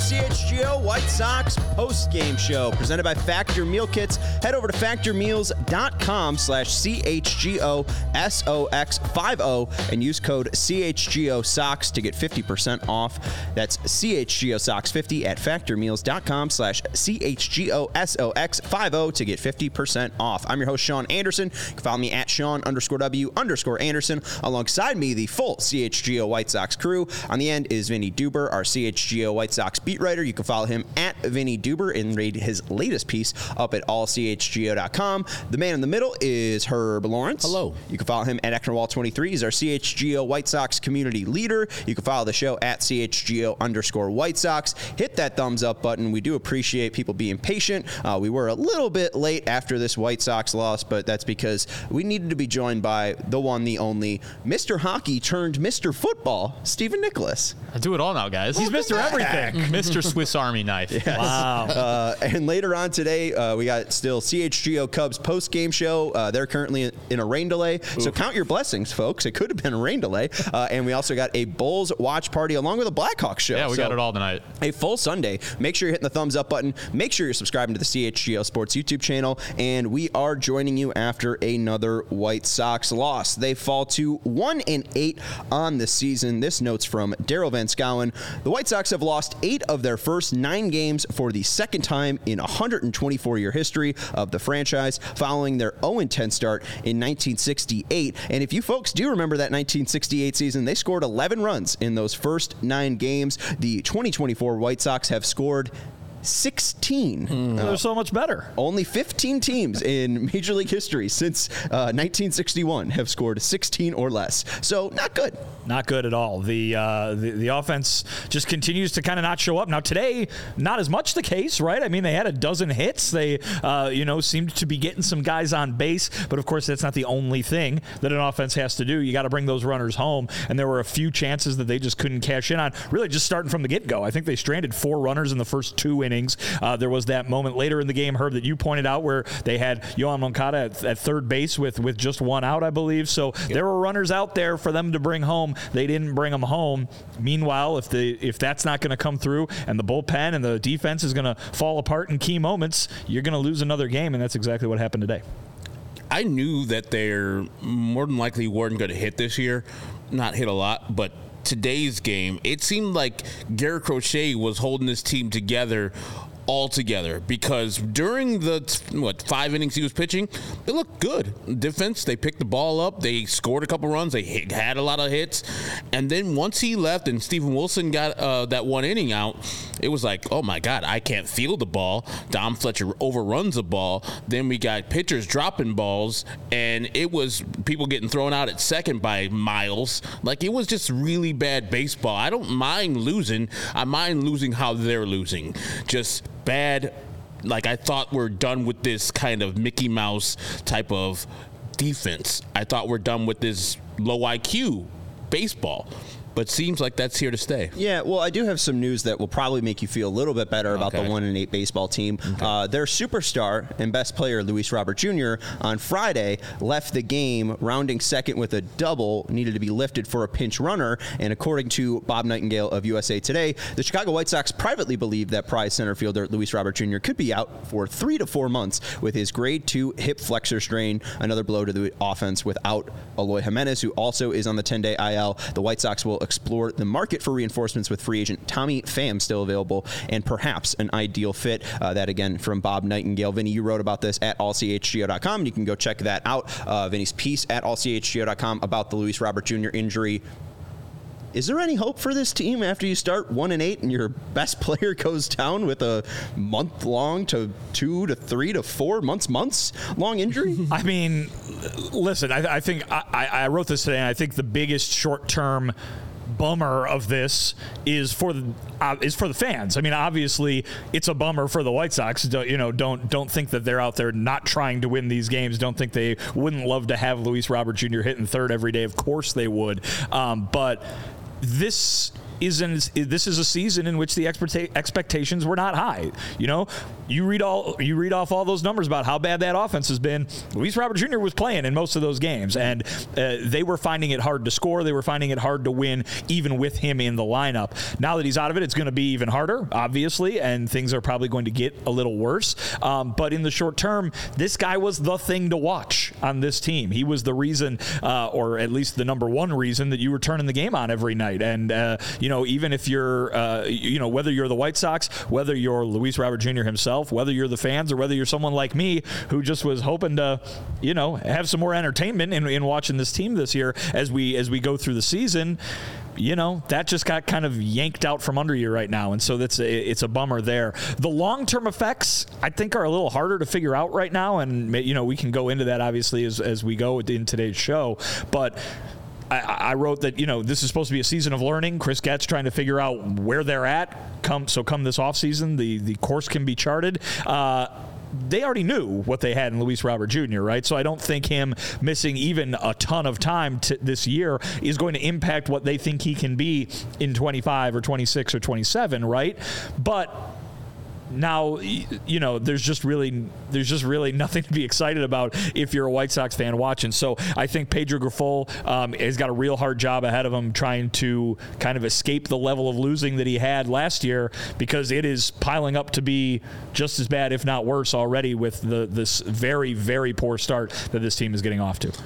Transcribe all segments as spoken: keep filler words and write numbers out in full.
C H G O White Sox post-game show presented by Factor Meal Kits. Head over to factormeals.com slash CHGOSOX50 and use code C H G O Sox to get fifty percent off. That's C H G O Sox fifty at factormeals.com slash CHGOSOX50 to get fifty percent off. I'm your host, Sean Anderson. You can follow me at Sean underscore W underscore Anderson. Alongside me, the full C H G O White Sox crew. On the end is Vinny Duber, our C H G O White Sox beat writer. You can follow him at Vinny Duber and read his latest piece up at all C H G O dot com. The man in the middle is Herb Lawrence. Hello. You can follow him at Ecknerwall twenty-three. He's our C H G O White Sox community leader. You can follow the show at C H G O underscore White Sox. Hit that thumbs up button. We do appreciate people being patient. Uh, we were a little bit late after this White Sox loss, but that's because we needed to be joined by the one, the only, Mister Hockey turned Mister Football, Stephen Nicholas. I do it all now, guys. Welcome He's Mister back. Everything. Mister Swiss Army knife. Yes. Wow. Uh, and later on today, uh, we got still C H G O Cubs post-game show. Uh, they're currently in a rain delay, Oof. so count your blessings, folks. It could have been a rain delay. Uh, and we also got a Bulls watch party along with a Blackhawks show. Yeah, we so got it all tonight. A full Sunday. Make sure you're hitting the thumbs up button. Make sure you're subscribing to the C H G O Sports YouTube channel. And we are joining you after another White Sox loss. They fall to one and eight on the season. This note's from Daryl Van Schouwen. The White Sox have lost eight of their first nine games for the second time in one hundred twenty-four year history of the franchise, following their oh and ten start in nineteen sixty-eight. And if you folks do remember that nineteen sixty-eight season, they scored eleven runs in those first nine games. The twenty twenty-four White Sox have scored sixteen. Mm. Uh, They're so much better. Only fifteen teams in Major League history since uh, nineteen sixty-one have scored sixteen or less. So not good. Not good at all. The uh, the, the offense just continues to kind of not show up. Now today, not as much the case, right? I mean, they had a dozen hits. They, uh, you know, seemed to be getting some guys on base. But of course, that's not the only thing that an offense has to do. You got to bring those runners home. And there were a few chances that they just couldn't cash in on. Really, just starting from the get-go. I think they stranded four runners in the first two innings. Uh, there was that moment later in the game, Herb, that you pointed out where they had Yohan Moncada at, at third base with, with just one out, I believe. So yep. there were runners out there for them to bring home. They didn't bring them home. Meanwhile, if the if that's not going to come through and the bullpen and the defense is going to fall apart in key moments, you're going to lose another game, and that's exactly what happened today. I knew that they're more than likely weren't going to hit this year. Not hit a lot, but today's game, it seemed like Garrett Crochet was holding this team together all together, because during the what five innings he was pitching, they looked good. Defense, they picked the ball up, they scored a couple runs, they hit, had a lot of hits, and then once he left and Steven Wilson got uh, that one inning out, it was like, oh my God, I can't field the ball. Dom Fletcher overruns the ball. Then we got pitchers dropping balls, and it was people getting thrown out at second by Miles. Like, it was just really bad baseball. I don't mind losing. I mind losing how they're losing. Just bad. Like, I thought we're done with this kind of Mickey Mouse type of defense. I thought we're done with this low I Q baseball. But seems like that's here to stay. Yeah, well, I do have some news that will probably make you feel a little bit better about okay. the one and eight baseball team. Okay. Uh, their superstar and best player, Luis Robert Junior, on Friday left the game rounding second with a double, needed to be lifted for a pinch runner. And according to Bob Nightingale of U S A Today, the Chicago White Sox privately believe that prize center fielder Luis Robert Junior could be out for three to four months with his grade two hip flexor strain. Another blow to the offense without Eloy Jimenez, who also is on the ten-day I L. The White Sox will explore the market for reinforcements with free agent Tommy Pham still available, and perhaps an ideal fit. Uh, that again from Bob Nightingale. Vinny, you wrote about this at all C H G O dot com, and you can go check that out. Uh, Vinny's piece at all C H G O dot com about the Luis Robert Junior injury. Is there any hope for this team after you start one and eight and your best player goes down with a month long to two to three to four months months long injury? I mean, listen, I, I think I, I wrote this today, and I think the biggest short term bummer of this is for the uh, is for the fans. I mean, obviously, it's a bummer for the White Sox. Don't, you know, don't don't think that they're out there not trying to win these games. Don't think they wouldn't love to have Luis Robert Junior hitting third every day. Of course they would. Um, but this isn't this is a season in which the expecta- expectations were not high. You know, you read all you read off all those numbers about how bad that offense has been. Luis Robert Junior was playing in most of those games, and uh, they were finding it hard to score. They were finding it hard to win, even with him in the lineup. Now that he's out of it, it's going to be even harder, obviously, and things are probably going to get a little worse. Um, but in the short term, this guy was the thing to watch on this team. He was the reason, uh, or at least the number one reason, that you were turning the game on every night. And uh, you know, even if you're, uh, you know, whether you're the White Sox, whether you're Luis Robert Junior himself, whether you're the fans, or whether you're someone like me who just was hoping to, you know, have some more entertainment in, in watching this team this year as we as we go through the season, you know, that just got kind of yanked out from under you right now. And so that's a, it's a bummer there. The long-term effects, I think, are a little harder to figure out right now. And, you know, we can go into that, obviously, as, as we go in today's show. But I, I wrote that, you know, this is supposed to be a season of learning. Chris Getz trying to figure out where they're at. Come So come this offseason, the, the course can be charted. Uh, They already knew what they had in Luis Robert Junior, right? So I don't think him missing even a ton of time to this year is going to impact what they think he can be in twenty-five or twenty-six or twenty-seven, right? But now, you know, there's just really there's just really nothing to be excited about if you're a White Sox fan watching. So I think Pedro Grifol um, has got a real hard job ahead of him trying to kind of escape the level of losing that he had last year, because it is piling up to be just as bad, if not worse, already with the this very, very poor start that this team is getting off to.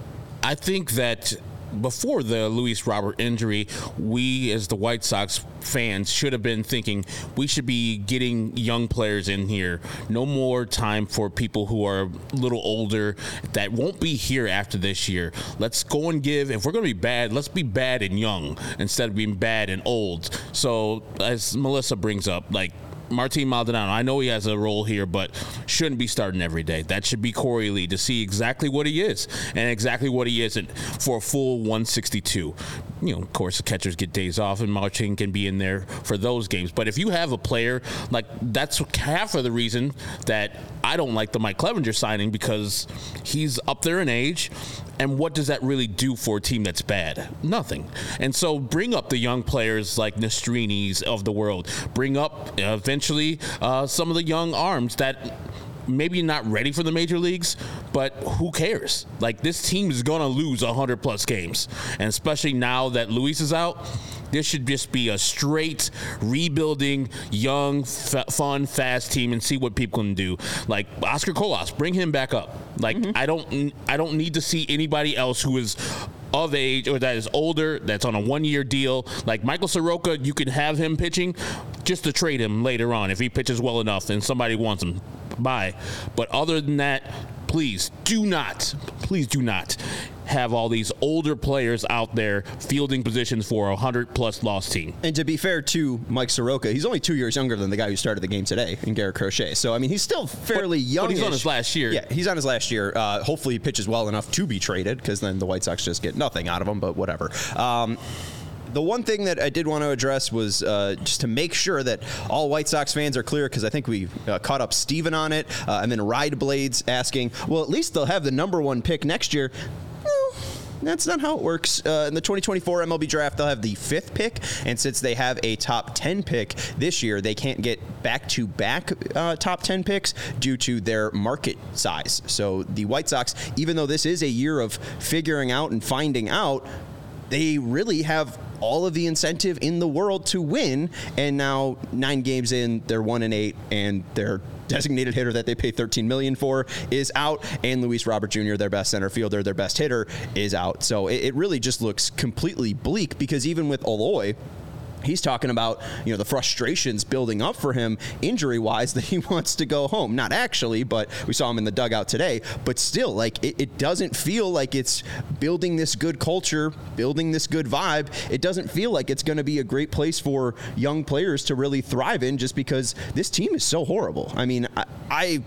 I think that before the Luis Robert injury, we as the White Sox fans should have been thinking we should be getting young players in here. No more time for people who are a little older that won't be here after this year. Let's go and give, if we're going to be bad, let's be bad and young instead of being bad and old. So as Melissa brings up, like, Martin Maldonado, I know he has a role here, but shouldn't be starting every day. That should be Corey Lee to see exactly what he is and exactly what he isn't for a full one sixty-two. You know, of course, the catchers get days off, and Martin can be in there for those games. But if you have a player, like, that's half of the reason that I don't like the Mike Clevenger signing, because he's up there in age. And what does that really do for a team that's bad? Nothing. And so bring up the young players like Nestrinis of the world. Bring up uh, eventually uh, some of the young arms that maybe not ready for the major leagues, but who cares? Like, this team is going to lose one hundred plus games. And especially now that Luis is out, this should just be a straight rebuilding, young, f- fun, fast team, and see what people can do. Like Oscar Colas, bring him back up. Like, mm-hmm. I don't, I don't need to see anybody else who is of age or that is older, that's on a one-year deal. Like Michael Soroka, you can have him pitching just to trade him later on if he pitches well enough and somebody wants him. Bye. But other than that, please do not, please do not have all these older players out there fielding positions for a one hundred plus loss team. And to be fair to Mike Soroka, he's only two years younger than the guy who started the game today in Garrett Crochet. So, I mean, he's still fairly young. But he's on his last year. Yeah, he's on his last year. Uh, hopefully he pitches well enough to be traded, because then the White Sox just get nothing out of him, but whatever. Um, The one thing that I did want to address was uh, just to make sure that all White Sox fans are clear, because I think we uh, caught up Steven on it, uh, and then Ride Blades asking, well, at least they'll have the number one pick next year. No, that's not how it works. Uh, in the twenty twenty-four M L B draft, they'll have the fifth pick, and since they have a top ten pick this year, they can't get back-to-back uh, top ten picks due to their market size. So the White Sox, even though this is a year of figuring out and finding out, they really have all of the incentive in the world to win, and now nine games in, they're one and eight, and their designated hitter that they pay thirteen million dollars for is out, and Luis Robert Junior, their best center fielder, their best hitter, is out. So it, it really just looks completely bleak, because even with Eloy, he's talking about, you know, the frustrations building up for him injury-wise, that he wants to go home. Not actually, but we saw him in the dugout today. But still, like, it, it doesn't feel like it's building this good culture, building this good vibe. It doesn't feel like it's going to be a great place for young players to really thrive in, just because this team is so horrible. I mean, I, I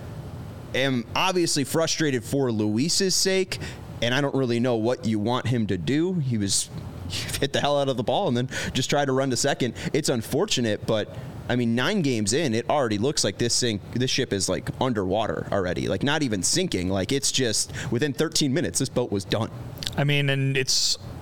am obviously frustrated for Luis's sake, and I don't really know what you want him to do. He was hit the hell out of the ball and then just try to run to second. It's unfortunate, but I mean, nine games in, it already looks like this sink, this ship is like underwater already. Like, not even sinking. Like, it's just within thirteen minutes, this boat was done. I mean, and it's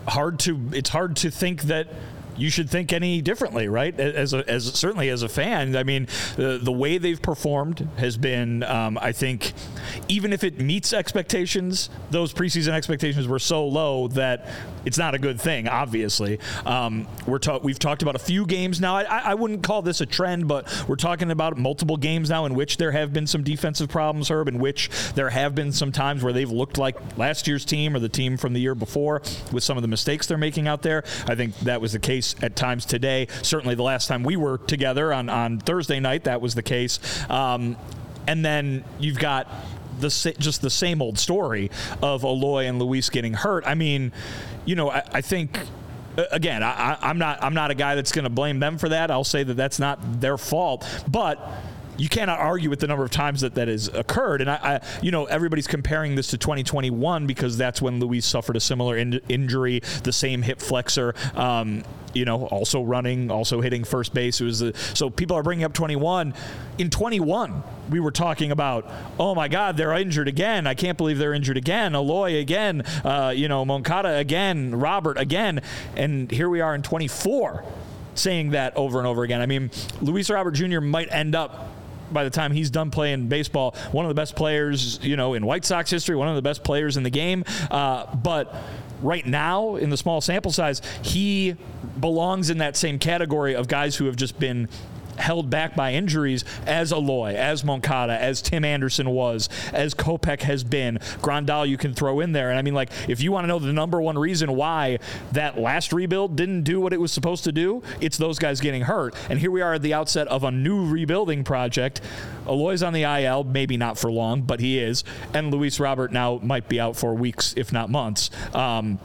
hard to it's hard to think that you should think any differently, right? As a, as certainly as a fan, I mean, the the way they've performed has been, um, I think, even if it meets expectations, those preseason expectations were so low that it's not a good thing. Obviously, um, we're ta- we've talked about a few games now. I, I wouldn't call this a trend, but we're talking about multiple games now in which there have been some defensive problems, Herb, in which there have been some times where they've looked like last year's team or the team from the year before with some of the mistakes they're making out there. I think that was the case at times today. Certainly the last time we were together on, on Thursday night, that was the case. Um, and then you've got the just the same old story of Eloy and Luis getting hurt. I mean, you know, I, I think... Again, I, I'm not. I'm not a guy that's going to blame them for that. I'll say that that's not their fault. But you cannot argue with the number of times that that has occurred. And I, I you know, everybody's comparing this to twenty twenty-one because that's when Luis suffered a similar in- injury, the same hip flexor. Um, you know, also running, also hitting first base. It was a, so people are bringing up twenty-one. In twenty-one, we were talking about, oh my God, they're injured again. I can't believe they're injured again. Eloy again. Uh, you know, Moncada again. Robert again. And here we are in twenty-four, saying that over and over again. I mean, Luis Robert Junior might end up, by the time he's done playing baseball, one of the best players, you know, in White Sox history, one of the best players in the game. Uh, but right now, in the small sample size, he belongs in that same category of guys who have just been held back by injuries as Eloy, as Moncada, as Tim Anderson was, as Kopech has been. Grandal you can throw in there. And I mean, like, if you want to know the number one reason why that last rebuild didn't do what it was supposed to do, it's those guys getting hurt. And here we are at the outset of a new rebuilding project. Eloy's on the I L, maybe not for long, but he is. And Luis Robert now might be out for weeks, if not months. Um,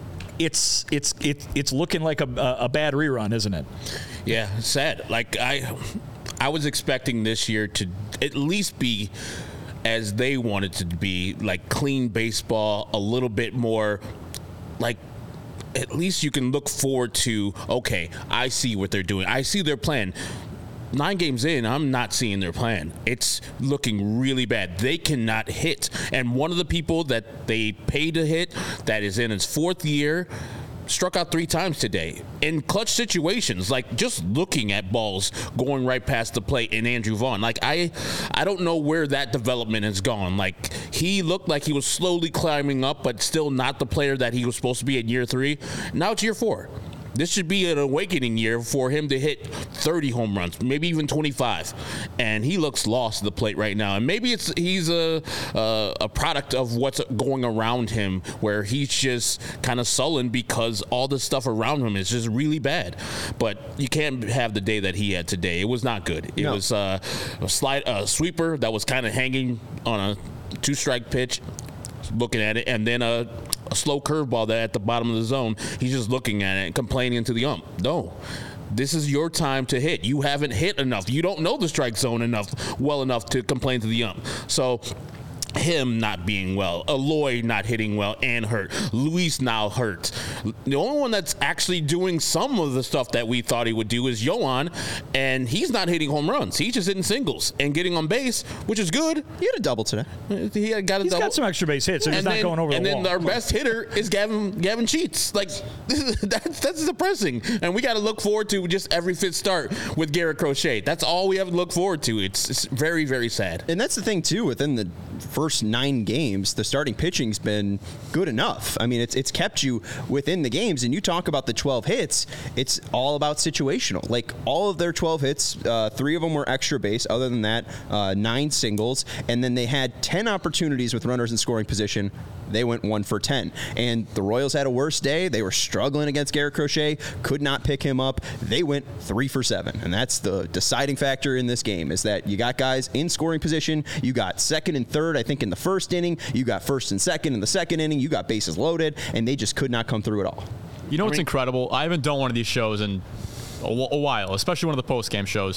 It's it's it, it's looking like a, a bad rerun, isn't it? Yeah, it's sad. Like I, I was expecting this year to at least be as they wanted to be, like clean baseball, a little bit more, like at least you can look forward to. Okay, I see what they're doing. I see their plan. Nine games in, I'm not seeing their plan. It's looking really bad. They cannot hit. And one of the people that they paid to hit, that is in his fourth year, struck out three times today in clutch situations, like just looking at balls going right past the plate in Andrew Vaughn. Like, I I don't know where that development has gone. Like, he looked like he was slowly climbing up, but still not the player that he was supposed to be in year three. Now it's year four. This should be an awakening year for him to hit thirty home runs, maybe even twenty-five. And he looks lost at the plate right now. And maybe it's he's a a, a product of what's going around him, where he's just kind of sullen because all the stuff around him is just really bad. But you can't have the day that he had today. It was not good. It no. was uh, a slide, a sweeper that was kind of hanging on a two-strike pitch, looking at it, and then a a slow curveball that at the bottom of the zone, he's just looking at it and complaining to the ump. No, this is your time to hit. You haven't hit enough. You don't know the strike zone enough, well enough to complain to the ump. So him not being well, Eloy not hitting well and hurt, Luis now hurt. The only one that's actually doing some of the stuff that we thought he would do is Yohan, and he's not hitting home runs. He's just hitting singles and getting on base, which is good. He had a double today. He had got a he's double. got some extra base hits, so he's not going over and the wall. And then our best hitter is Gavin Gavin Sheets. Like, that's, that's depressing. And we got to look forward to just every fifth start with Garrett Crochet. That's all we have to look forward to. It's, it's very, very sad. And that's the thing, too, within the first nine games, the starting pitching's been good enough. I mean, it's it's kept you within the games. And you talk about the twelve hits, it's all about situational. Like, all of their twelve hits, uh, three of them were extra base. Other than that, uh, nine singles. And then they had ten opportunities with runners in scoring position. They went one for ten. And the Royals had a worse day. They were struggling against Garrett Crochet, could not pick him up. They went three for seven. And that's the deciding factor in this game, is that you got guys in scoring position. You got second and third, I think, in the first inning. You got first and second in the second inning. You got bases loaded, and they just could not come through at all. You know I what's mean, incredible? I haven't done one of these shows in a, a while, especially one of the post-game shows.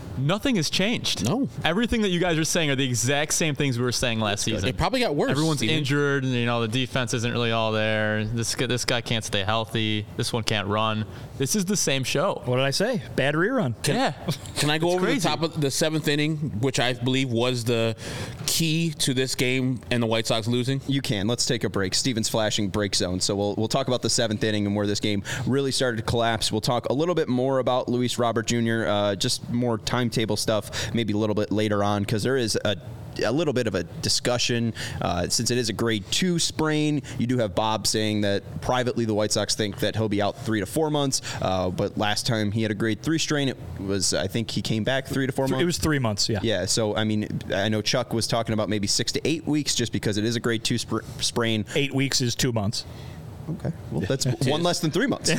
Nothing has changed. No. Everything that you guys are saying are the exact same things we were saying last season. It probably got worse. Everyone's Steven. injured, and you know the defense isn't really all there. This guy, this guy can't stay healthy. This one can't run. This is the same show. What did I say? Bad rerun. Yeah. Can I go It's over crazy. the top of the seventh inning, which I believe was the key to this game and the White Sox losing? You can. Let's take a break. Steven's flashing break zone. So we'll we'll talk about the seventh inning and where this game really started to collapse. We'll talk a little bit more about Luis Robert Junior, uh, just more timetable stuff, maybe a little bit later on, because there is a a little bit of a discussion uh, since it is a grade two sprain. You do have Bob saying that privately the White Sox think that he'll be out three to four months. Uh, but last time he had a grade three strain, it was, I think he came back three to four months. It was three months, yeah. Yeah, so, I mean, I know Chuck was talking about maybe six to eight weeks just because it is a grade two sp- sprain. Eight weeks is two months. Okay, well, that's one less than three months.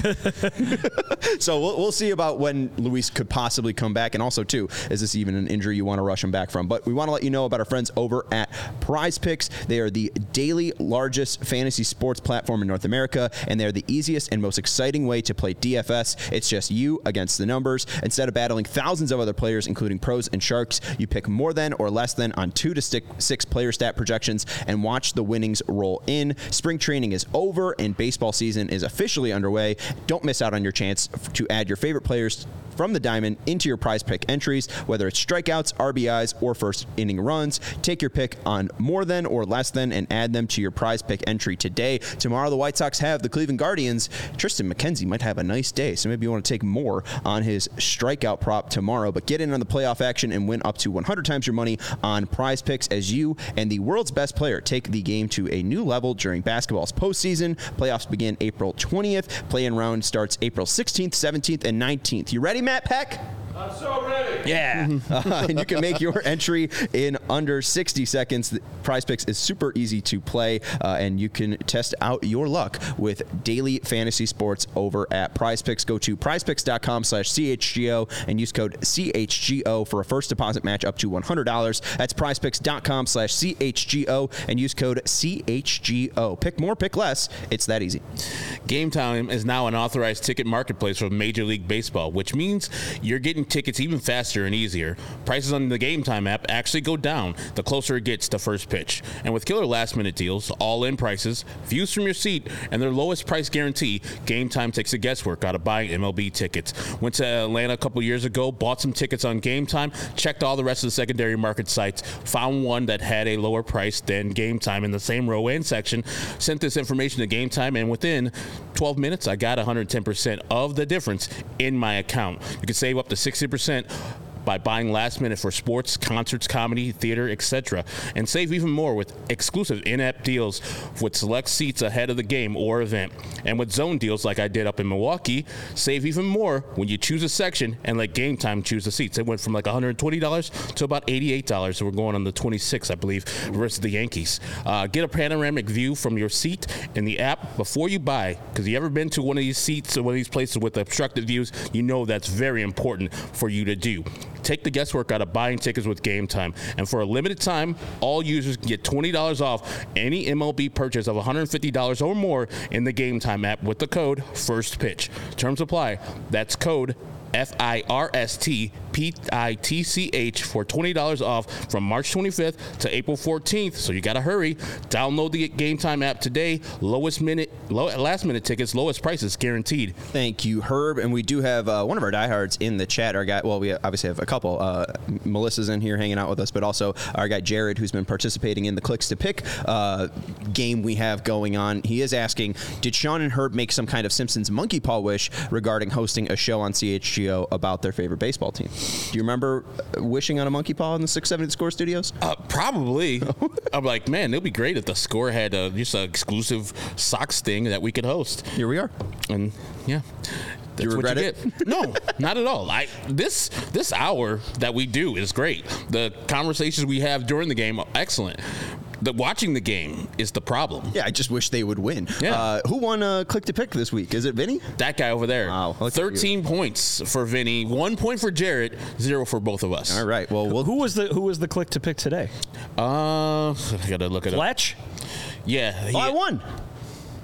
So we'll, we'll see about when Luis could possibly come back. And also, too, is this even an injury you want to rush him back from? But we want to let you know about our friends over at Prize Picks. They are the daily largest fantasy sports platform in North America, and they're the easiest and most exciting way to play D F S. It's just you against the numbers. Instead of battling thousands of other players, including pros and sharks, you pick more than or less than on two to stick six player stat projections and watch the winnings roll in. Spring training is over, and baseball season is officially underway. Don't miss out on your chance to add your favorite players from the diamond into your Prize Pick entries, whether it's strikeouts, R B Is, or first inning runs. Take your pick on more than or less than and add them to your Prize Pick entry today. Tomorrow, the White Sox have the Cleveland Guardians. Tristan McKenzie might have a nice day, so maybe you want to take more on his strikeout prop tomorrow. But get in on the playoff action and win up to one hundred times your money on Prize Picks as you and the world's best player take the game to a new level during basketball's postseason. Playoffs begin April twentieth. Play-in round starts April sixteenth, seventeenth, and nineteenth. You ready, Matt Peck? I'm so ready. Yeah. uh, and you can make your entry in under sixty seconds. Prize Picks is super easy to play, uh, and you can test out your luck with daily fantasy sports over at Prize Picks. Go to prizepicks.com slash CHGO and use code C H G O for a first deposit match up to one hundred dollars. That's prizepicks.com slash CHGO and use code C H G O. Pick more, pick less. It's that easy. Game Time is now an authorized ticket marketplace for Major League Baseball, which means you're getting tickets even faster and easier. Prices on the Game Time app actually go down the closer it gets to first pitch. And with killer last-minute deals, all-in prices, views from your seat, and their lowest price guarantee, Game Time takes the guesswork out of buying M L B tickets. Went to Atlanta a couple years ago, bought some tickets on Game Time, checked all the rest of the secondary market sites, found one that had a lower price than Game Time in the same row and section, sent this information to Game Time, and within twelve minutes, I got one hundred ten percent of the difference in my account. You can save up to sixty percent by buying last minute for sports, concerts, comedy, theater, et cetera, and save even more with exclusive in-app deals with select seats ahead of the game or event. And with zone deals like I did up in Milwaukee, save even more when you choose a section and let Game Time choose the seats. It went from like one hundred twenty dollars to about eighty-eight dollars. So we're going on the twenty-sixth, I believe, versus the Yankees. Uh, get a panoramic view from your seat in the app before you buy, because you ever been to one of these seats or one of these places with obstructed views, you know that's very important for you to do. Take the guesswork out of buying tickets with Game Time. And for a limited time, all users can get twenty dollars off any M L B purchase of one hundred fifty dollars or more in the Game Time app with the code FIRSTPITCH. Terms apply. That's code F I R S T P I T C H for twenty dollars off from March twenty-fifth to April fourteenth. So you got to hurry. Download the Game Time app today. Lowest minute, low, last minute tickets, lowest prices guaranteed. Thank you, Herb. And we do have uh, one of our diehards in the chat. Our guy, well, we obviously have a couple. Uh, Melissa's in here hanging out with us, but also our guy Jared, who's been participating in the Clicks to Pick uh, game we have going on. He is asking, did Sean and Herb make some kind of Simpsons monkey paw wish regarding hosting a show on C H G O about their favorite baseball team? Do you remember wishing on a monkey paw in the six seventy Score studios? Uh, probably. I'm like, man, it'd be great if the Score had uh, just an exclusive Sox thing that we could host. Here we are. And yeah. That's you regret what you it? get. No, not at all. I this this hour that we do is great. The conversations we have during the game are excellent. The watching the game is the problem. Yeah, I just wish they would win. Yeah. Uh, who won uh, Click to Pick this week? Is it Vinny? That guy over there. Wow. Look at thirteen points for Vinny, one point for Jarrett, zero for both of us. All right. Well, we'll Who was the Who was the click to pick today? Uh, I gotta look it up. Fletch. Yeah. he- Oh, I won.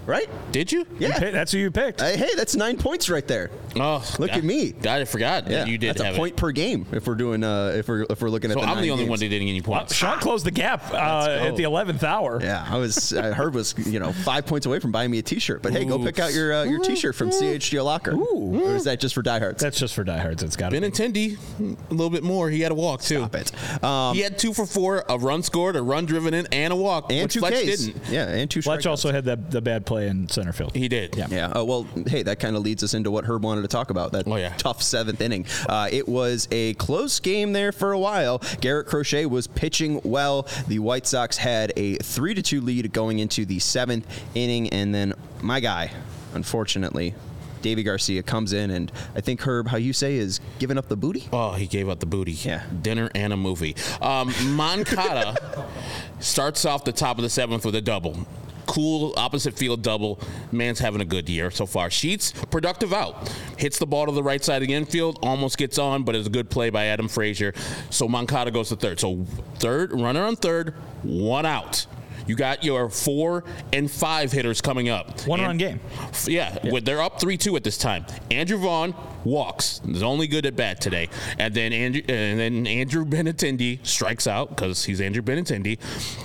right? Did you? Yeah. You pick, that's who you picked. Uh, hey, that's nine points right there. Oh, look God, at me. God, I forgot. Yeah, that you did. That's have a point it. per game if we're doing. Uh, if we're if we're looking So at. the I'm nine the only games. one that didn't get any Well, points. Sean closed the gap uh, at the eleventh hour. Yeah, I was. I heard was you know five points away from buying me a T-shirt. But hey, go pick out your uh, your T-shirt from C H G O Locker. Ooh. Or is that just for diehards? That's just for diehards. It's got to be. Benintendi, a little bit more. He had a walk too. Stop it. Um, he had two for four, a run scored, a run driven in, and a walk. and which two Fletch Ks. didn't. Yeah, and two. Fletch strikeouts. also had the, the bad play in center field. He did. Yeah. Yeah. Uh, well, hey, that kind of leads us into what Herb wanted to talk about. That Oh, yeah. tough seventh inning. Uh, it was a close game there for a while. Garrett Crochet was pitching well. The White Sox had a three to two lead going into the seventh inning, and then my guy, unfortunately, Davy Garcia comes in, and I think Herb, how you say, is giving up the booty. Oh, he gave up the booty. Yeah. Dinner and a movie. Um, Moncada starts off the top of the seventh with a double. Cool opposite field double. Man's having a good year so far. Sheets, productive out. Hits the ball to the right side of the infield, almost gets on, but it's a good play by Adam Frazier. So Moncada goes to third. So third, runner on third, one out. You got your four and five hitters coming up. One and, run game. Yeah, yeah. They're up three two at this time. Andrew Vaughn walks. Is only good at bat today. And then Andrew, and then Andrew Benintendi strikes out because he's Andrew Benintendi.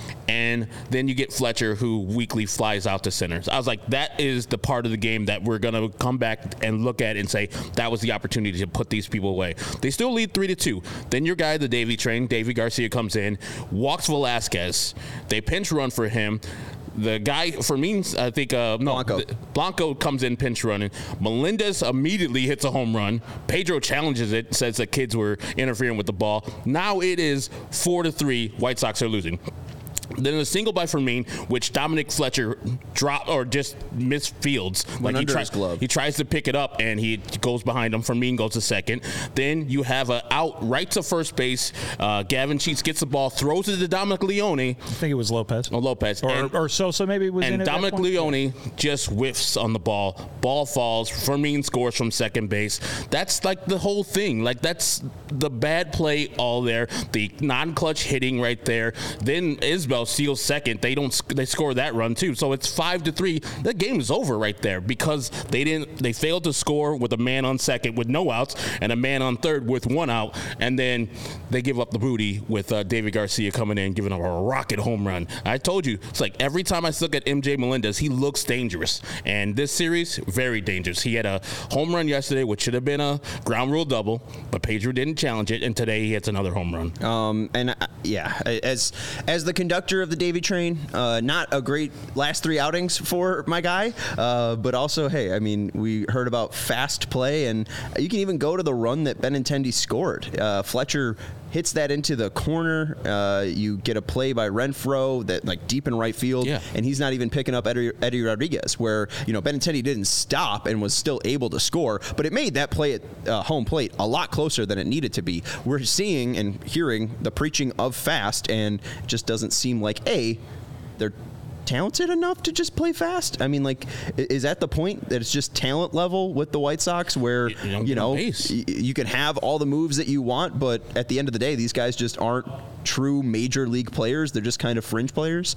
And then you get Fletcher, who weakly flies out to center. So I was like, that is the part of the game that we're going to come back and look at and say, that was the opportunity to put these people away. They still lead three to two. Then your guy, the Davy train, Davy Garcia comes in, walks Velasquez. They pinch run for him. The guy, for me, I think, uh, no, Blanco. The, Blanco comes in pinch running. Melendez immediately hits a home run. Pedro challenges it, says the kids were interfering with the ball. Now it is four to three. White Sox are losing. Then a single by Fermin, which Dominic Fletcher dropped or just misfields. Went like he, under try, his glove. he tries to pick it up and he goes behind him. Fermin goes to second. Then you have a out right to first base. Uh, Gavin Sheets gets the ball, throws it to Dominic Leone. I think it was Lopez. Oh, Lopez. Or, and, or Sosa maybe was in and it at that Dominic point? Leone just whiffs on the ball. Ball falls. Fermin scores from second base. That's like the whole thing. Like that's the bad play all there. The non-clutch hitting right there. Then Isbell steals second. They don't. They score that run too. So it's five to three. That game is over right there because they didn't. They failed to score with a man on second with no outs and a man on third with one out, and then they give up the booty with uh, David Garcia coming in giving up a rocket home run. I told you, it's like every time I look at M J Melendez, he looks dangerous, and this series very dangerous. He had a home run yesterday, which should have been a ground rule double, but Pedro didn't challenge it, and today he hits another home run. Um, and uh, yeah, as as the conductor of the Davy train, uh, not a great last three outings for my guy, uh, but also, hey, I mean, we heard about fast play, and you can even go to the run that Benintendi scored. Uh, Fletcher hits that into the corner. Uh, you get a play by Renfroe that like deep in right field, yeah. and he's not even picking up Eddie, Eddie Rodriguez, where you know Benintendi didn't stop and was still able to score, but it made that play at uh, home plate a lot closer than it needed to be. We're seeing and hearing the preaching of fast, and it just doesn't seem like a they're talented enough to just play fast. I mean, like, is that the point that it's just talent level with the White Sox where, You don't you get know, on base. y- you can have all the moves that you want, but at the end of the day, these guys just aren't true major league players. They're just kind of fringe players.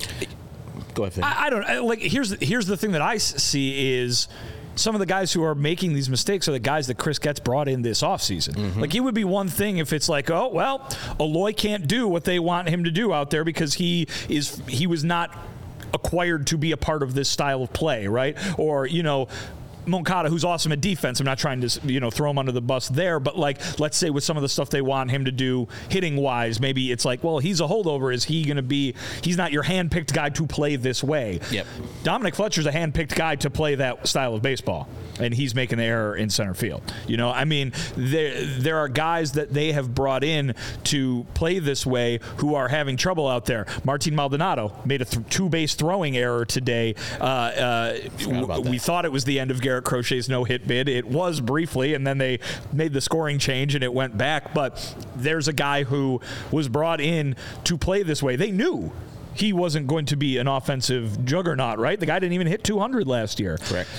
Go ahead, Finn. I, I don't I, like. Here's the, here's the thing that I s- see is some of the guys who are making these mistakes are the guys that Chris Getz brought in this offseason. Mm-hmm. Like, it would be one thing if it's like, oh, well, Eloy can't do what they want him to do out there because he is he was not acquired to be a part of this style of play, right? Or, you know, Moncada, who's awesome at defense. I'm not trying to, you know, throw him under the bus there, but like, let's say with some of the stuff they want him to do hitting wise, maybe it's like, well, he's a holdover. Is he going to be, he's not your hand-picked guy to play this way. Yep. Dominic Fletcher's a hand-picked guy to play that style of baseball, and he's making the error in center field. You know, I mean, there there are guys that they have brought in to play this way who are having trouble out there. Martin Maldonado made a th- two-base throwing error today. Uh, uh, w- we thought it was the end of Garrett Crochet's no-hit bid. It was briefly, and then they made the scoring change, and it went back. But there's a guy who was brought in to play this way. They knew he wasn't going to be an offensive juggernaut, right? The guy didn't even hit two hundred last year. Correct.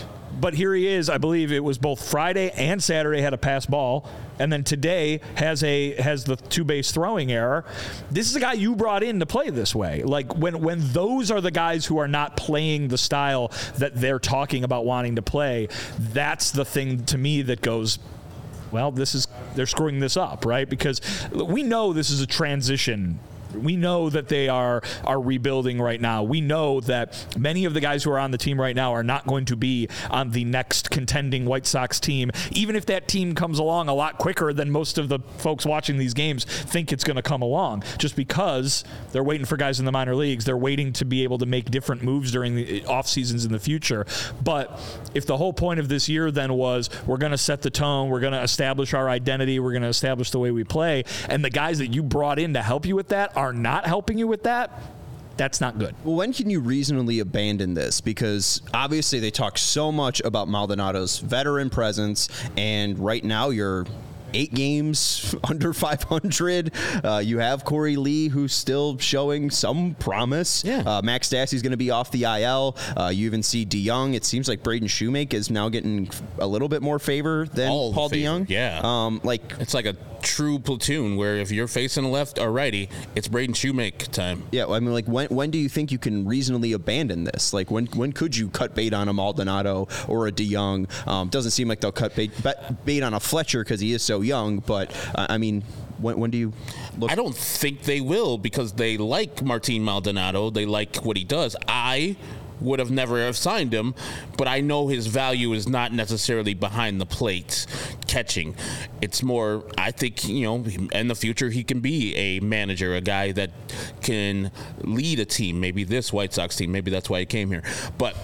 but here he is. I believe it was both Friday and Saturday had a pass ball, and then today has a has the two base throwing error. This is a guy you brought in to play this way. Like when when those are the guys who are not playing the style that they're talking about wanting to play, that's the thing to me that goes, well, this is they're screwing this up, right? Because we know this is a transition. We know that they are are rebuilding right now. We know that many of the guys who are on the team right now are not going to be on the next contending White Sox team, even if that team comes along a lot quicker than most of the folks watching these games think it's going to come along, just because they're waiting for guys in the minor leagues. They're waiting to be able to make different moves during the off seasons in the future. But if the whole point of this year then was we're going to set the tone, we're going to establish our identity, we're going to establish the way we play, and the guys that you brought in to help you with that are not helping you with that, that's not good. Well, when can you reasonably abandon this? Because obviously they talk so much about Maldonado's veteran presence, and right now you're eight games under five hundred. Uh, you have Corey Lee, who's still showing some promise. Yeah. Uh, Max Stassi's going to be off the I L. Uh, you even see DeYoung. It seems like Braden Shoemake is now getting a little bit more favor than All Paul favor, DeYoung. yeah. Um, like It's like a true platoon where if you're facing a left or righty, it's Braden Shoemake time. Yeah, I mean, like, when when do you think you can reasonably abandon this? Like, when when could you cut bait on a Maldonado or a DeYoung? Um, doesn't seem like they'll cut bait, bait on a Fletcher because he is so young, but, uh, I mean, when, when do you look? I don't think they will because they like Martin Maldonado. They like what he does. I would have never have signed him, but I know his value is not necessarily behind the plate catching. It's more, I think, you know, in the future he can be a manager, a guy that can lead a team, maybe this White Sox team, maybe that's why he came here. But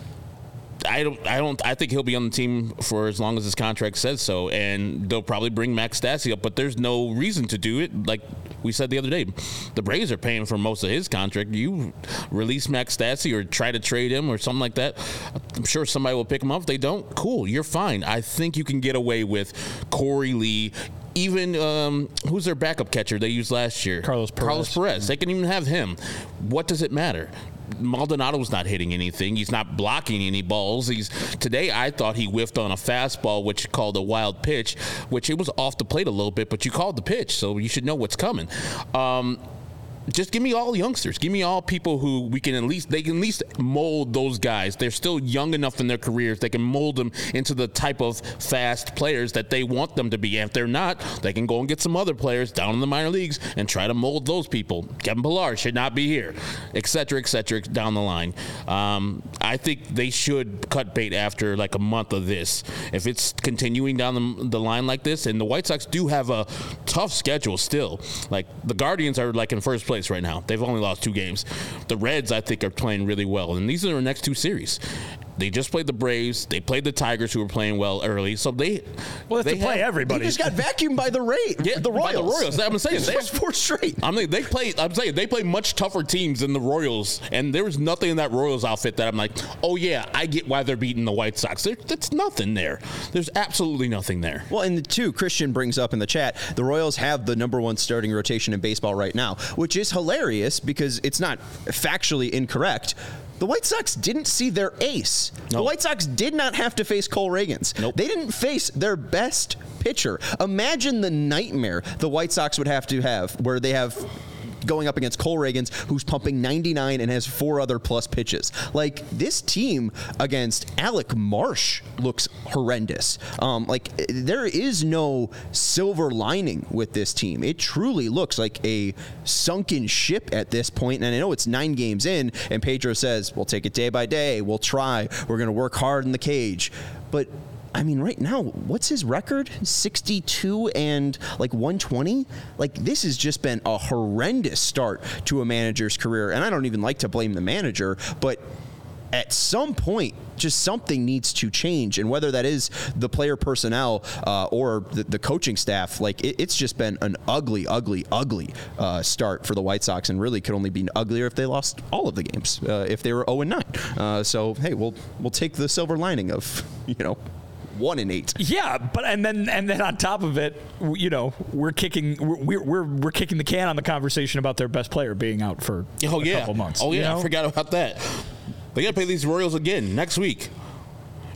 I don't. I don't. I think he'll be on the team for as long as his contract says so, and they'll probably bring Max Stassi up. But there's no reason to do it. Like we said the other day, the Braves are paying for most of his contract. You release Max Stassi or try to trade him or something like that. I'm sure somebody will pick him up. If they don't, cool. You're fine. I think you can get away with Corey Lee. Even um, who's their backup catcher they used last year? Carlos Perez. Carlos Perez. They can even have him. What does it matter? Maldonado's not hitting anything. He's not blocking any balls. He's today I thought he whiffed on a fastball, which called a wild pitch, which it was off the plate a little bit, but you called the pitch, so you should know what's coming. Um, Just give me all youngsters. Give me all people who we can at least, they can at least mold those guys. They're still young enough in their careers. They can mold them into the type of fast players that they want them to be. And if they're not, they can go and get some other players down in the minor leagues and try to mold those people. Kevin Pillar should not be here, et cetera, et cetera, down the line. Um, I think they should cut bait after like a month of this. If it's continuing down the, the line like this, and the White Sox do have a tough schedule still. Like the Guardians are like in first place right now. They've only lost two games. The Reds, I think, are playing really well, and these are their next two series. They just played the Braves. They played the Tigers, who were playing well early. So they well, they, they play They everybody. just got vacuumed by the Rays. Yeah, the Royals. By the Royals. I'm saying they lost four straight. I mean, they play. I'm saying they play much tougher teams than the Royals, and there was nothing in that Royals outfit that I'm like, oh yeah, I get why they're beating the White Sox. There, that's nothing there. There's absolutely nothing there. Well, and the two Christian brings up in the chat, the Royals have the number one starting rotation in baseball right now, which is hilarious because it's not factually incorrect. The White Sox didn't see their ace. Nope. The White Sox did not have to face Cole Reagans. Nope. They didn't face their best pitcher. Imagine the nightmare the White Sox would have to have where they have going up against Cole Reagans, who's pumping ninety-nine and has four other plus pitches. Like, this team against Alec Marsh looks horrendous. Um, like, there is no silver lining with this team. It truly looks like a sunken ship at this point. And I know it's nine games in, and Pedro says, we'll take it day by day. We'll try. We're going to work hard in the cage. But I mean, right now, what's his record? sixty-two and like one twenty? Like, this has just been a horrendous start to a manager's career. And I don't even like to blame the manager, but at some point, just something needs to change. And whether that is the player personnel uh, or the, the coaching staff, like it, it's just been an ugly, ugly, ugly uh, start for the White Sox, and really could only be uglier if they lost all of the games, uh, if they were oh and nine. Uh, so, hey, we'll we'll take the silver lining of, you know, one and eight. Yeah, but and then and then on top of it, you know, we're kicking we're we're we're kicking the can on the conversation about their best player being out for oh, a yeah. couple months. Oh yeah, you know? I forgot about that. They got to play these Royals again next week.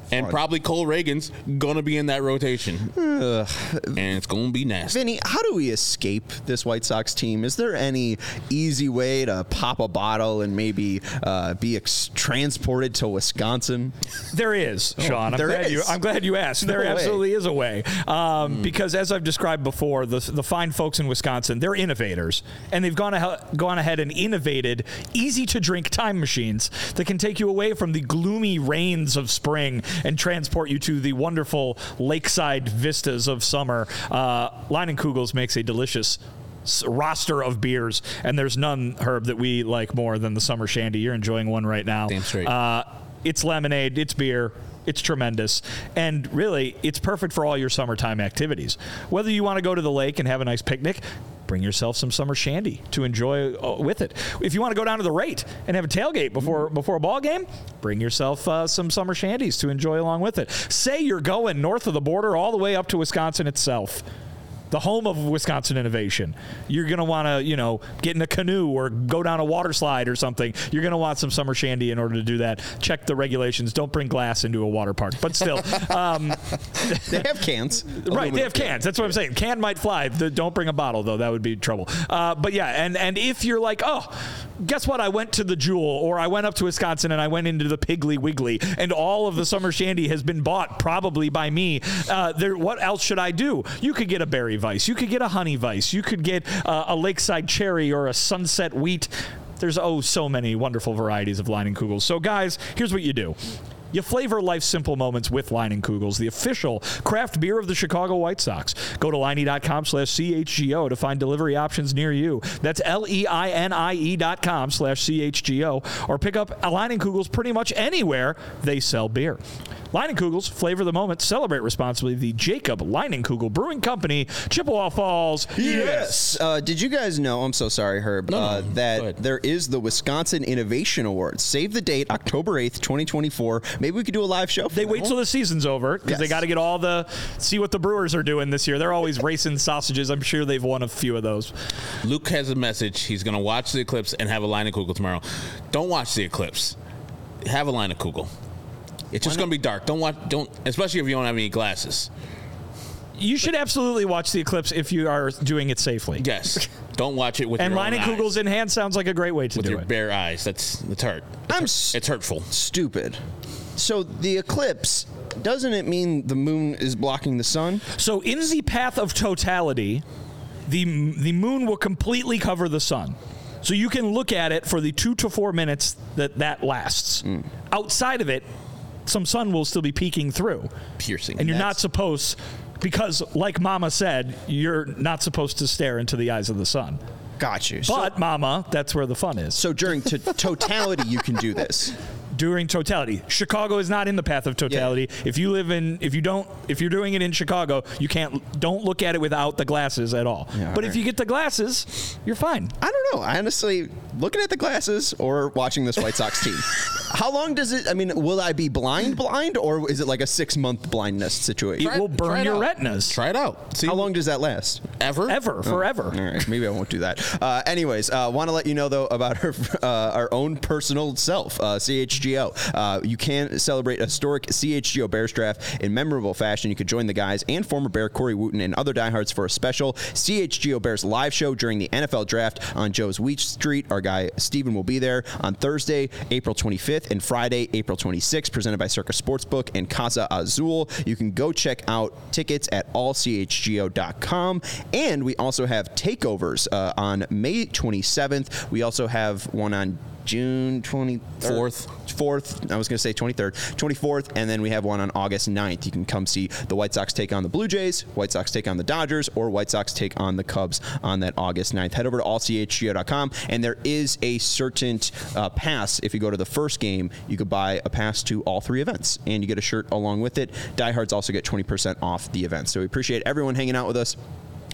And fun. probably Cole Reagan's going to be in that rotation. Ugh. And it's going to be nasty. Vinny, how do we escape this White Sox team? Is there any easy way to pop a bottle and maybe uh, be ex- transported to Wisconsin? There is, Sean. I'm, there glad is. You, I'm glad you asked. No there way. absolutely is a way. Um, Mm. Because as I've described before, the, the fine folks in Wisconsin, they're innovators. And they've gone, ahe- gone ahead and innovated easy-to-drink time machines that can take you away from the gloomy rains of spring and transport you to the wonderful lakeside vistas of summer. Uh, Leinenkugels makes a delicious s- roster of beers, and there's none, Herb, that we like more than the Summer Shandy. You're enjoying one right now. Damn straight. Uh, it's lemonade, it's beer, it's tremendous, and really, it's perfect for all your summertime activities. Whether you want to go to the lake and have a nice picnic, bring yourself some Summer Shandy to enjoy uh, with it. If you want to go down to the Rate and have a tailgate before before a ball game, bring yourself uh, some Summer Shandies to enjoy along with it. Say you're going north of the border all the way up to Wisconsin itself, the home of Wisconsin innovation. You're going to want to, you know, get in a canoe or go down a water slide or something. You're going to want some Summer Shandy in order to do that. Check the regulations. Don't bring glass into a water park. But still. Um, They have cans. right, they have cans. That's what I'm saying. Can might fly. The, don't bring a bottle, though. That would be trouble. Uh, but, yeah, and, and if you're like, oh, guess what? I went to the Jewel, or I went up to Wisconsin and I went into the Piggly Wiggly, and all of the Summer Shandy has been bought probably by me. Uh, there, what else should I do? You could get a berry Vice. You could get a honey Vice. You could get uh, a Lakeside Cherry or a Sunset Wheat. There's, oh, so many wonderful varieties of Leinenkugels. So, guys, here's what you do. You flavor life's simple moments with Leinenkugels, the official craft beer of the Chicago White Sox. Go to Leinie.com slash CHGO to find delivery options near you. That's L-E-I-N-I-E dot com slash C-H-G-O. Or pick up Leinenkugels pretty much anywhere they sell beer. Leinenkugels, flavor the moment, celebrate responsibly. The Jacob Leinenkugel Brewing Company, Chippewa Falls. Yes. Uh, did you guys know, I'm so sorry, Herb, No, no, uh, go that ahead. there is the Wisconsin Innovation Awards. Save the date, October eighth, twenty twenty-four. Maybe we could do a live show. For They that wait one. till the season's over because Yes. they got to get all the, see what the Brewers are doing this year. They're always racing sausages. I'm sure they've won a few of those. Luke has a message. He's going to watch the eclipse and have a Leinenkugel tomorrow. Don't watch the eclipse. Have a Leinenkugel. It's just going to be dark. Don't watch. Don't, especially if you don't have any glasses. You should absolutely watch the eclipse if you are doing it safely. Yes. Don't watch it with And your own Leinenkugels eyes. in hand sounds like a great way to with do your it. bare eyes. That's that's hurt. It's, I'm hurt- s- it's hurtful. Stupid. So the eclipse, doesn't it mean the moon is blocking the sun? So in the path of totality, the the moon will completely cover the sun. So you can look at it for the two to four minutes that that lasts. Mm. Outside of it, some sun will still be peeking through. Piercing. And you're not That's- supposed, because like Mama said, you're not supposed to stare into the eyes of the sun. Got you. But, so, Mama, that's where the fun is. so during to totality, you can do this. During totality, Chicago is not in the path of totality. If you live in, if you don't, if you're doing it in Chicago, you can't, don't look at it without the glasses at all. Yeah, but if alright. you get the glasses, you're fine. I don't know. I honestly, looking at the glasses or watching this White Sox team, how long does it, I mean, will I be blind blind or is it like a six-month blindness situation? It will burn Try it your out. retinas. Try it out. See How long does that last? ever? Ever, forever. All right, maybe I won't do that. Uh, anyways, uh, want to let you know though about our uh, our own personal self, uh, C H G O. Uh, you can celebrate a historic C H G O Bears draft in memorable fashion. You could join the guys and former Bear Corey Wooten and other diehards for a special C H G O Bears live show during the N F L draft on Joe's Weech Street. Our guy Steven will be there on Thursday, April twenty-fifth, and Friday, April twenty-sixth, presented by Circus Sportsbook and Casa Azul. You can go check out tickets at all c h g o dot com. And we also have takeovers uh, on May twenty-seventh. We also have one on June twenty-fourth. fourth. I was going to say twenty-third. twenty-fourth. And then we have one on August ninth. You can come see the White Sox take on the Blue Jays, White Sox take on the Dodgers, or White Sox take on the Cubs on that August ninth. Head over to all c h g o dot com. And there is a certain uh, pass. If you go to the first game, you could buy a pass to all three events. And you get a shirt along with it. Diehards also get twenty percent off the event. So we appreciate everyone hanging out with us.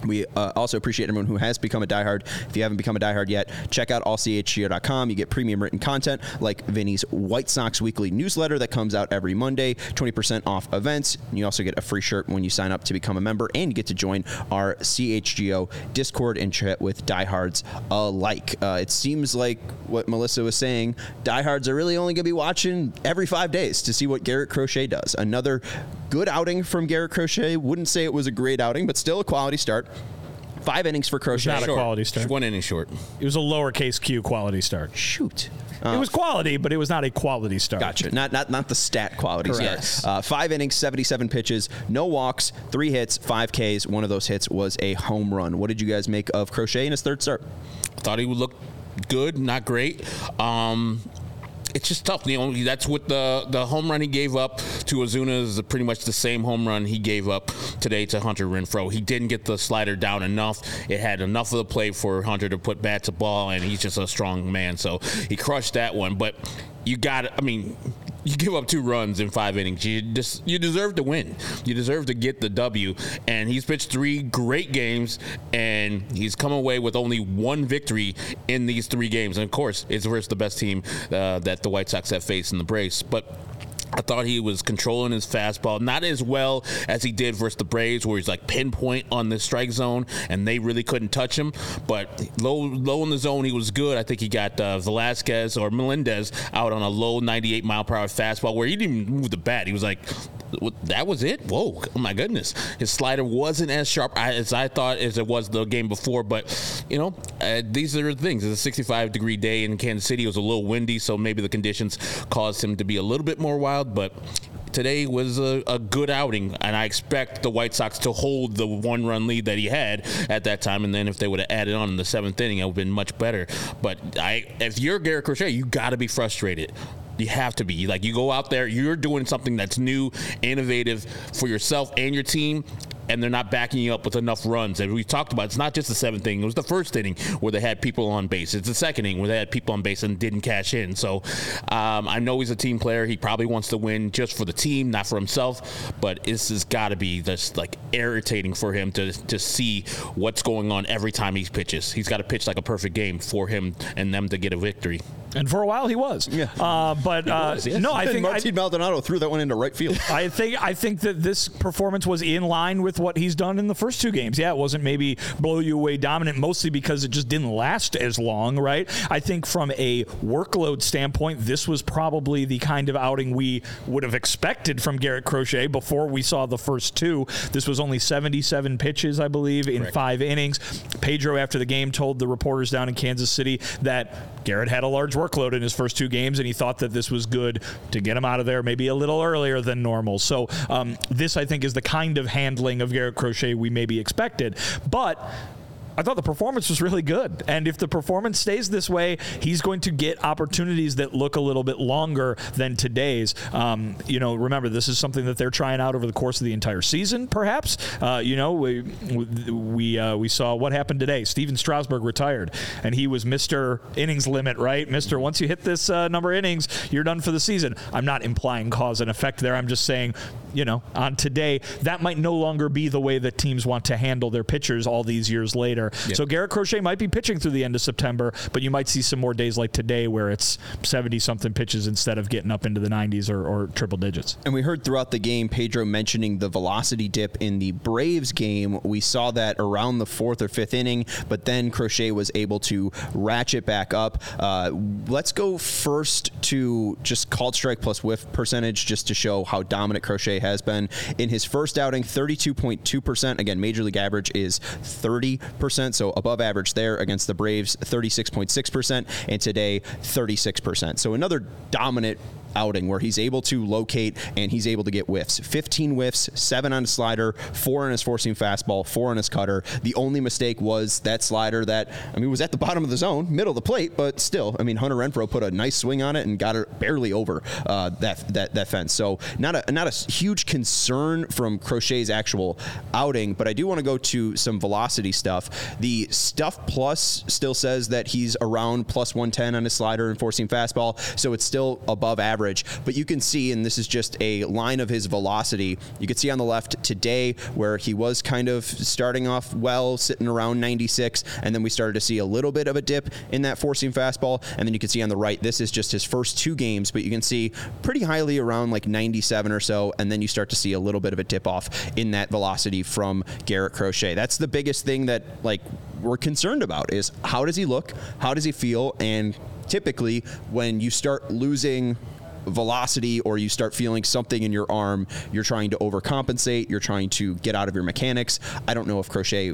We uh, also appreciate everyone who has become a diehard. If you haven't become a diehard yet, check out all c h g o dot com. You get premium written content like Vinny's White Sox weekly newsletter that comes out every Monday, twenty percent off events. You also get a free shirt when you sign up to become a member, and you get to join our C H G O Discord and chat with diehards alike. Uh, it seems like what Melissa was saying, diehards are really only going to be watching every five days to see what Garrett Crochet does. Another good outing from Garrett Crochet. Wouldn't say it was a great outing, but still a quality start. Five innings for Crochet. Not a Short. quality start. One inning short. It was a lowercase Q quality start. Shoot. Uh, it was quality, but it was not a quality start. Gotcha. Not not not the stat quality. Yes. Uh, five innings, seventy-seven pitches, no walks, three hits, five Ks. One of those hits was a home run. What did you guys make of Crochet in his third start? Thought he would look good, not great. Um, It's just tough. You know, that's what the the home run he gave up to Ozuna is pretty much the same home run he gave up today to Hunter Renfroe. He didn't get the slider down enough. It had enough of the play for Hunter to put bat to ball, and he's just a strong man. So he crushed that one. But you got I mean, you give up two runs in five innings. You just you deserve to win. You deserve to get the W. And he's pitched three great games, and he's come away with only one victory in these three games. And of course, it's versus the best team uh, that the White Sox have faced in the Braves. But I thought he was controlling his fastball, not as well as he did versus the Braves, where he's like pinpoint on the strike zone, and they really couldn't touch him. But low, low in the zone, he was good. I think he got uh, Velasquez or Melendez out on a low ninety-eight mile per hour fastball where he didn't even move the bat. He was like, that was it? Whoa, oh my goodness. His slider wasn't as sharp as I thought as it was the game before, but, you know, uh, these are the things. It's a sixty-five degree day in Kansas City. It was a little windy, so maybe the conditions caused him to be a little bit more wild, but today was a, a good outing, and I expect the White Sox to hold the one-run lead that he had at that time, and then if they would have added on in the seventh inning, it would have been much better. But I, if you're Garrett Crochet, you got to be frustrated. You have to be. Like, you go out there, you're doing something that's new, innovative for yourself and your team, and they're not backing you up with enough runs. And we talked about, it's not just the seventh inning. It was the first inning where they had people on base. It's the second inning where they had people on base and didn't cash in. So um, I know he's a team player. He probably wants to win just for the team, not for himself. But this has got to be just like irritating for him to to see what's going on every time he pitches. He's got to pitch like a perfect game for him and them to get a victory. And for a while he was. Yeah. Uh, but uh, was, yes. no, I think Martin I, Maldonado threw that one into right field. I think I think that this performance was in line with what he's done in the first two games. Yeah, it wasn't maybe blow you away dominant, mostly because it just didn't last as long, right? I think from a workload standpoint, this was probably the kind of outing we would have expected from Garrett Crochet before we saw the first two. This was only seventy-seven pitches, I believe, in Correct. five innings. Pedro, after the game, told the reporters down in Kansas City that Garrett had a large workload in his first two games, and he thought that this was good to get him out of there maybe a little earlier than normal. So um, this, I think, is the kind of handling of Garrett Crochet we maybe expected. But I thought the performance was really good. And if the performance stays this way, he's going to get opportunities that look a little bit longer than today's. Um, you know, remember, this is something that they're trying out over the course of the entire season, perhaps. Uh, you know, we we uh, we saw what happened today. Steven Strasburg retired, and he was Mister Innings Limit, right? Mister Once you hit this uh, number of innings, you're done for the season. I'm not implying cause and effect there. I'm just saying, you know, on today, that might no longer be the way that teams want to handle their pitchers all these years later. Yeah. So Garrett Crochet might be pitching through the end of September, but you might see some more days like today where it's seventy-something pitches instead of getting up into the nineties or, or triple digits. And we heard throughout the game Pedro mentioning the velocity dip in the Braves game. We saw that around the fourth or fifth inning, but then Crochet was able to ratchet back up. Uh, let's go first to just called strike plus whiff percentage just to show how dominant Crochet has been. In his first outing, thirty-two point two percent. Again, Major League average is thirty percent. So above average there. Against the Braves, thirty-six point six percent, and today thirty-six percent. So another dominant outing where he's able to locate and he's able to get whiffs. fifteen whiffs, seven on his slider, four on his four-seam fastball, four on his cutter. The only mistake was that slider that, I mean, was at the bottom of the zone, middle of the plate, but still, I mean, Hunter Renfroe put a nice swing on it and got it barely over uh, that, that that fence. So not a not a huge concern from Crochet's actual outing, but I do want to go to some velocity stuff. The Stuff Plus still says that he's around plus one ten on his slider and four-seam fastball, so it's still above average average, but you can see, and this is just a line of his velocity, you can see on the left today where he was kind of starting off well, sitting around ninety-six, and then we started to see a little bit of a dip in that four-seam fastball, and then you can see on the right, this is just his first two games, but you can see pretty highly around like ninety-seven or so, and then you start to see a little bit of a dip off in that velocity from Garrett Crochet. That's the biggest thing that like we're concerned about is how does he look, how does he feel, and typically when you start losing velocity or you start feeling something in your arm, you're trying to overcompensate, you're trying to get out of your mechanics. I don't know if Crochet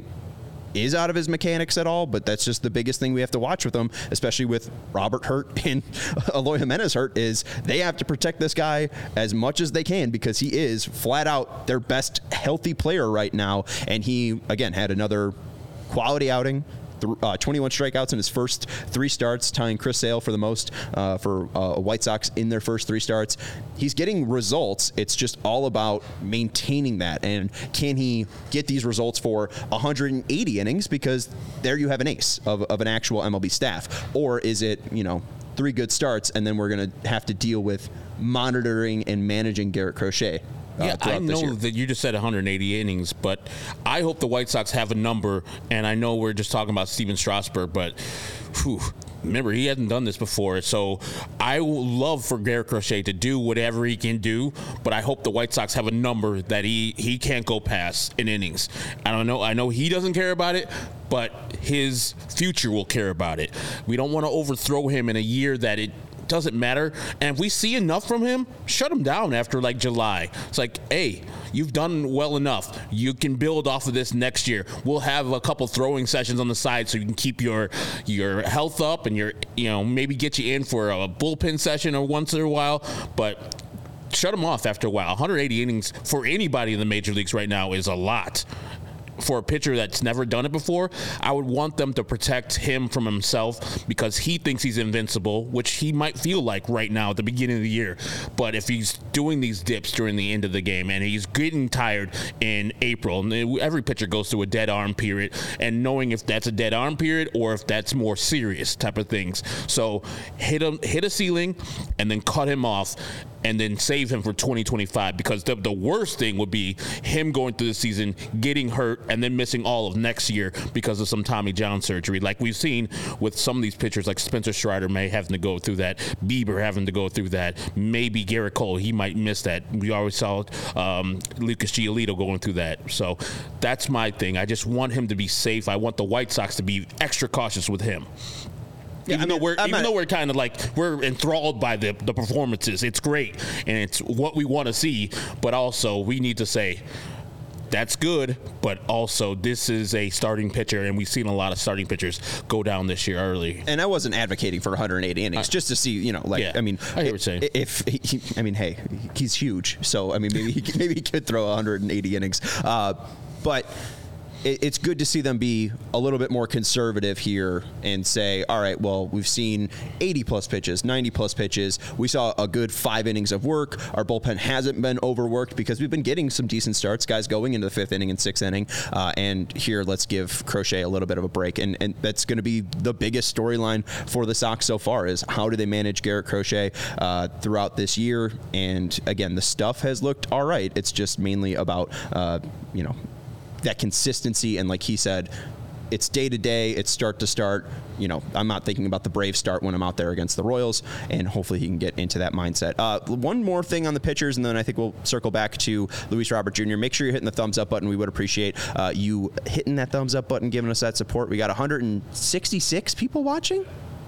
is out of his mechanics at all, but that's just the biggest thing we have to watch with him, especially with Robert hurt and Eloy Jimenez hurt, is they have to protect this guy as much as they can because he is flat out their best healthy player right now. And he, again, had another quality outing. Uh, twenty-one strikeouts in his first three starts, tying Chris Sale for the most uh, for uh, White Sox in their first three starts. He's getting results. It's just all about maintaining that. And can he get these results for one hundred eighty innings? Because there you have an ace of, of an actual M L B staff. Or is it, you know, three good starts and then we're going to have to deal with monitoring and managing Garrett Crochet? Uh, yeah, I know that you just said one hundred eighty innings, but I hope the White Sox have a number, and I know we're just talking about Steven Strasburg, but whew, remember, he hasn't done this before, so I would love for Garrett Crochet to do whatever he can do, but I hope the White Sox have a number that he, he can't go past in innings. I don't know. I know he doesn't care about it, but his future will care about it. We don't want to overthrow him in a year that it doesn't matter, and if we see enough from him, shut him down after like July. It's like, hey, you've done well enough, you can build off of this next year. We'll have a couple throwing sessions on the side so you can keep your your health up and your, you know, maybe get you in for a bullpen session or once in a while, but shut him off after a while. one hundred eighty innings for anybody in the major leagues right now is a lot. For a pitcher that's never done it before, I would want them to protect him from himself because he thinks he's invincible, which he might feel like right now at the beginning of the year. But if he's doing these dips during the end of the game and he's getting tired in April, and every pitcher goes through a dead arm period, and knowing if that's a dead arm period or if that's more serious type of things. So hit him, hit a ceiling, and then cut him off, and then save him for twenty twenty-five, because the, the worst thing would be him going through the season, getting hurt, and then missing all of next year because of some Tommy John surgery. Like we've seen with some of these pitchers, like Spencer Strider may having to go through that, Bieber having to go through that, maybe Garrett Cole, he might miss that. We always saw um, Lucas Giolito going through that. So that's my thing. I just want him to be safe. I want the White Sox to be extra cautious with him. Yeah, even I mean, though we're I'm even not, though we're kind of like we're enthralled by the the performances, it's great and it's what we want to see. But also we need to say that's good, but also this is a starting pitcher, and we've seen a lot of starting pitchers go down this year early. And I wasn't advocating for one hundred eighty innings, uh, just to see, you know, like yeah, I mean, I hear what you're saying. If he, I mean, hey, he's huge, so I mean, maybe he, maybe he could throw one hundred eighty innings, uh, but. It's good to see them be a little bit more conservative here and say, all right, well, we've seen eighty plus pitches, ninety plus pitches. We saw a good five innings of work. Our bullpen hasn't been overworked because we've been getting some decent starts, guys going into the fifth inning and sixth inning. Uh, and here, let's give Crochet a little bit of a break. And, and that's going to be the biggest storyline for the Sox so far is how do they manage Garrett Crochet uh, throughout this year? And again, the stuff has looked all right. It's just mainly about, uh, you know, that consistency, and like he said, it's day to day, it's start to start. You know, I'm not thinking about the brave start when I'm out there against the Royals, and hopefully he can get into that mindset. Uh, one more thing on the pitchers, and then I think we'll circle back to Luis Robert Junior Make sure you're hitting the thumbs up button. We would appreciate uh, you hitting that thumbs up button, giving us that support. We got one hundred sixty-six people watching.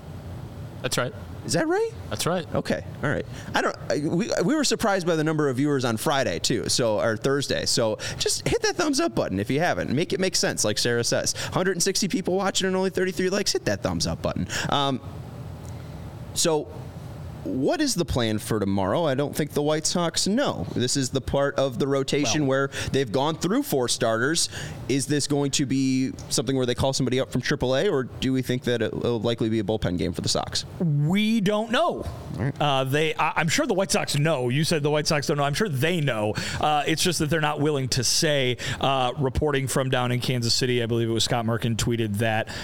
That's right. Is that right? That's right. Okay. All right. I don't. I, we we were surprised by the number of viewers on Friday too. So or Thursday. So just hit that thumbs up button if you haven't. Make it make sense, like Sarah says. one hundred sixty people watching and only thirty-three likes. Hit that thumbs up button. Um. So. What is the plan for tomorrow? I don't think the White Sox know. This is the part of the rotation well, where they've gone through four starters. Is this going to be something where they call somebody up from triple A, or do we think that it will likely be a bullpen game for the Sox? We don't know. Right. Uh, they, I, I'm sure the White Sox know. You said the White Sox don't know. I'm sure they know. Uh, it's just that they're not willing to say. Uh, reporting from down in Kansas City, I believe it was Scott Merkin tweeted that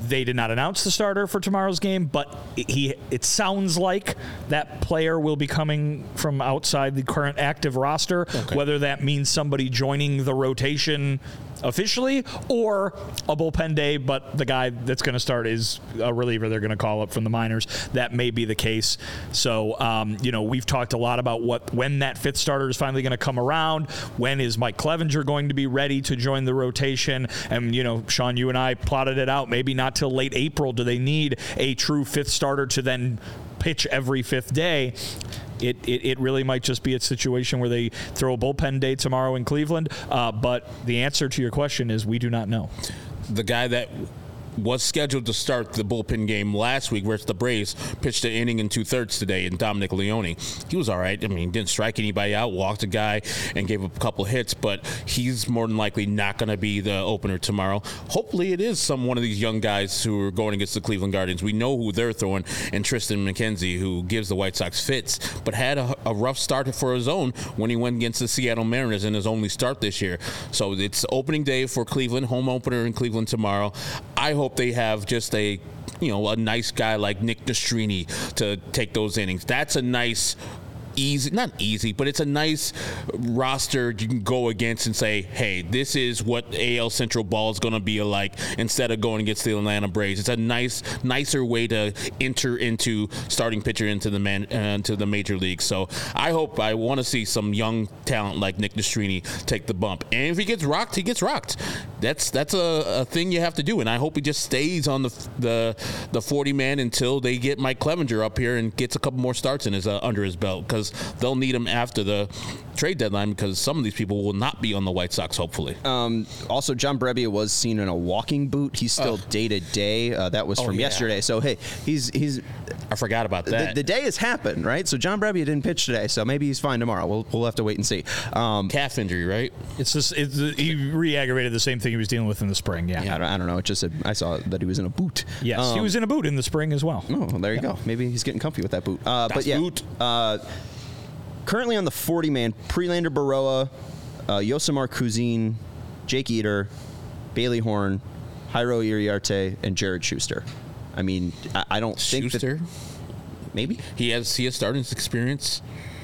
They did not announce the starter for tomorrow's game, but he it sounds like that player will be coming from outside the current active roster, okay. Whether that means somebody joining the rotation officially or a bullpen day, but the guy that's going to start is a reliever they're going to call up from the minors. That may be the case. So, um, you know, we've talked a lot about what when that fifth starter is finally going to come around. When is Mike Clevenger going to be ready to join the rotation? And, you know, Sean, you and I plotted it out. Maybe not till late April do they need a true fifth starter to then pitch every fifth day. It, it, it really might just be a situation where they throw a bullpen day tomorrow in Cleveland. Uh, but the answer to your question is we do not know. The guy that was scheduled to start the bullpen game last week versus the Braves pitched an inning and two-thirds today in Dominic Leone. He was all right. I mean, didn't strike anybody out, walked a guy, and gave up a couple hits, but he's more than likely not going to be the opener tomorrow. Hopefully it is some one of these young guys who are going against the Cleveland Guardians. We know who they're throwing, and Tristan McKenzie, who gives the White Sox fits, but had a, a rough start for his own when he went against the Seattle Mariners in his only start this year. So it's opening day for Cleveland, home opener in Cleveland tomorrow. I hope they have just a, you know, a nice guy like Nick Nastrini to take those innings. That's a nice, easy, not easy, but it's a nice roster you can go against and say, hey, this is what A L Central ball is going to be like instead of going against the Atlanta Braves. It's a nice, nicer way to enter into starting pitcher into the man, uh, into the major league. So I hope, I want to see some young talent like Nick Nastrini take the bump. And if he gets rocked, he gets rocked. That's that's a, a thing you have to do. And I hope he just stays on the the the forty man until they get Mike Clevenger up here and gets a couple more starts in his uh, under his belt, because they'll need him after the trade deadline, because some of these people will not be on the White Sox, hopefully. Um, also, John Brebbia was seen in a walking boot. He's still uh, day-to-day. Uh, that was oh, from yeah. yesterday. So, hey, he's... he's. I forgot about that. The, the day has happened, right? So, John Brebbia didn't pitch today, so maybe he's fine tomorrow. We'll, we'll have to wait and see. Um, Calf injury, right? It's just it's, he re-aggravated the same thing he was dealing with in the spring, yeah. Yeah, I don't, I don't know. It just said, I saw that he was in a boot. Yes, um, he was in a boot in the spring as well. Oh, well, there you yeah. go. Maybe he's getting comfy with that boot. Uh, but yeah, boot. Uh, currently on the forty man, Prelander Baroa, uh, Yosemar Kuzin, Jake Eater, Bailey Horn, Jairo Iriarte, and Jared Schuster. I mean, I, I don't think Schuster? that... Maybe? He has he has starting experience.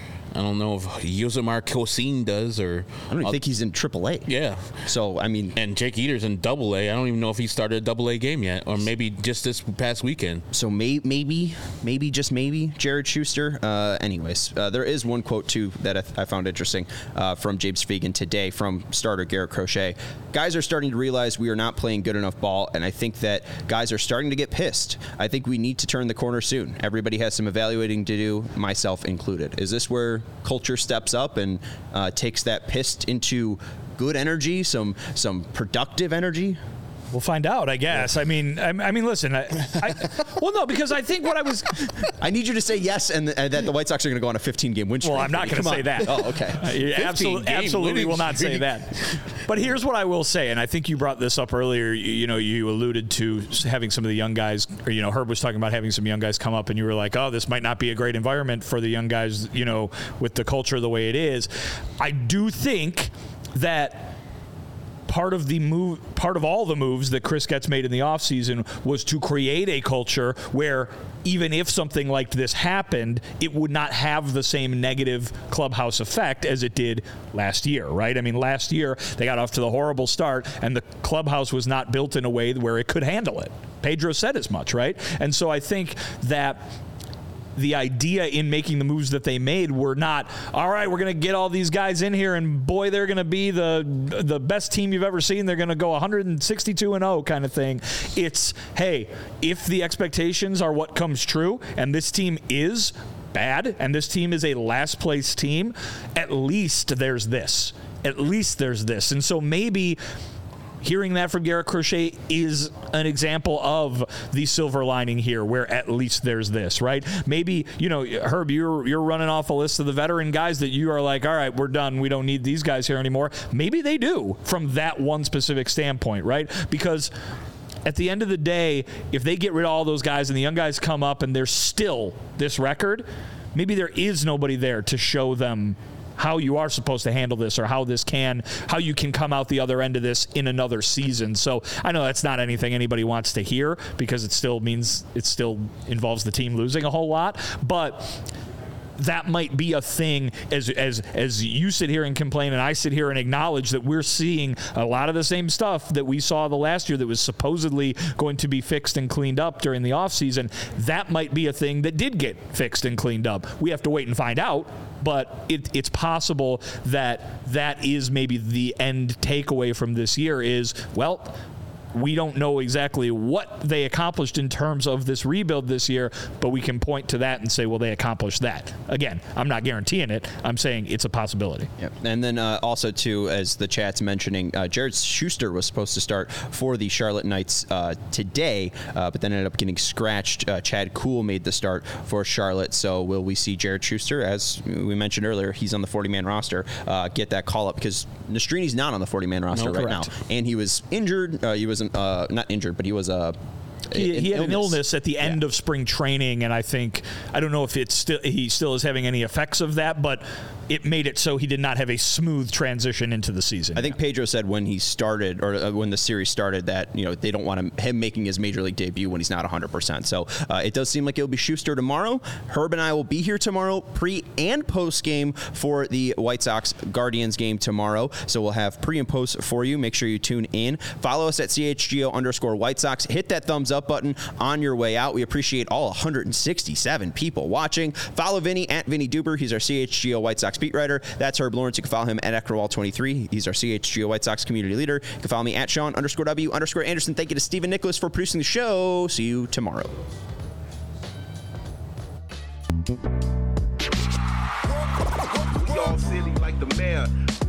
I don't know if Yosemar Kuzin does, or I don't even think he's in triple A. Yeah. So I mean, and Jake Eater's in double A. I don't even know if he started a double A game yet, or maybe just this past weekend. So may, maybe, maybe just maybe Jared Schuster. Uh, anyways, uh, there is one quote too that I, th- I found interesting uh, from James Fegan today from starter Garrett Crochet. Guys are starting to realize we are not playing good enough ball, and I think that guys are starting to get pissed. I think we need to turn the corner soon. Everybody has some evaluating to do, myself included. Is this where culture steps up and uh, takes that pissed into good energy, some some productive energy? We'll find out, I guess. I mean, I, I mean, listen. I, I, well, no, because I think what I was. I need you to say yes, and, and that the White Sox are going to go on a fifteen game win streak. Well, I'm not going to say on. that. Oh, okay. Uh, you absolutely, absolutely will not say that. But here's what I will say, and I think you brought this up earlier. You, you know, you alluded to having some of the young guys, or you know, Herb was talking about having some young guys come up, and you were like, "Oh, this might not be a great environment for the young guys." You know, with the culture the way it is, I do think that. Part of the move, part of all the moves that Chris Getz made in the offseason was to create a culture where even if something like this happened, it would not have the same negative clubhouse effect as it did last year, right? I mean, last year they got off to the horrible start, and the clubhouse was not built in a way where it could handle it. Pedro said as much, right? And so I think that the idea in making the moves that they made were not, all right, we're going to get all these guys in here and boy, they're going to be the the best team you've ever seen. They're going to go one sixty-two and oh kind of thing. It's, hey, if the expectations are what comes true and this team is bad and this team is a last place team, at least there's this. At least there's this. And so maybe hearing that from Garrett Crochet is an example of the silver lining here, where at least there's this, right? Maybe, you know, Herb, you're you're running off a list of the veteran guys that you are like, all right, we're done. We don't need these guys here anymore. Maybe they do from that one specific standpoint, right? Because at the end of the day, if they get rid of all those guys and the young guys come up and there's still this record, maybe there is nobody there to show them how you are supposed to handle this or how this can, how you can come out the other end of this in another season. So I know that's not anything anybody wants to hear because it still means it still involves the team losing a whole lot, but that might be a thing as as as you sit here and complain and I sit here and acknowledge that we're seeing a lot of the same stuff that we saw the last year that was supposedly going to be fixed and cleaned up during the offseason. That might be a thing that did get fixed and cleaned up. We have to wait and find out, but it, it's possible that that is maybe the end takeaway from this year is, well, we don't know exactly what they accomplished in terms of this rebuild this year, but we can point to that and say, well, they accomplished that. Again, I'm not guaranteeing it. I'm saying it's a possibility. Yep. And then uh, also, too, as the chat's mentioning, uh, Jared Schuster was supposed to start for the Charlotte Knights uh, today, uh, but then ended up getting scratched. Uh, Chad Kuhl made the start for Charlotte. So will we see Jared Schuster, as we mentioned earlier, he's on the forty-man roster, uh, get that call up? Because Nestrini's not on the forty-man roster no, right now. And he was injured. Uh, he was Uh, not injured, but he was uh, He, he had illness. an illness at the end yeah. of spring training, and I think I don't know if it's still he still is having any effects of that, but it made it so he did not have a smooth transition into the season. I think Pedro said when he started, or uh, when the series started, that you know they don't want him, him making his major league debut when he's not one hundred percent. So uh, it does seem like it'll be Schuster tomorrow. Herb and I will be here tomorrow, pre and post game for the White Sox Guardians game tomorrow. So we'll have pre and post for you. Make sure you tune in. Follow us at C H G O underscore White Sox. Hit that thumbs up button on your way out. We appreciate all one hundred sixty-seven people watching. Follow Vinny at Vinny Duber. He's our C H G O White Sox beat writer. That's Herb Lawrence. You can follow him at Eckerwall twenty-three. He's our C H G O White Sox community leader. You can follow me at Sean underscore W underscore Anderson. Thank you to Stephen Nicholas for producing the show. See you tomorrow. We all silly like the mayor.